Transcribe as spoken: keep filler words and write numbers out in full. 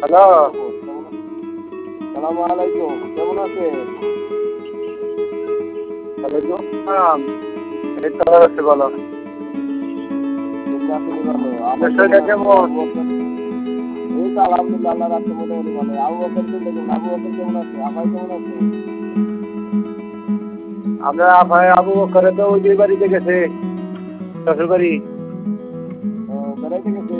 Hello, সালাম আলাইকুম, কেমন আছেন? ওয়ালাইকুম আসসালাম, এই তো ভালো আছি, বলো। আপনার শরীরটা কেমন? এই তো আলহামদুলিল্লাহ, আল্লাহর রাখতে মোটামুটি ভালো। আবু বকর কেমন? আবু বকর কেমন আছে? আপাই কেমন আছে? আমরা আপাই আবু বকরে তো ওই যে বাড়িতে গেছে, শ্বশুর বাড়ি। ও বেড়াইতে গেছে?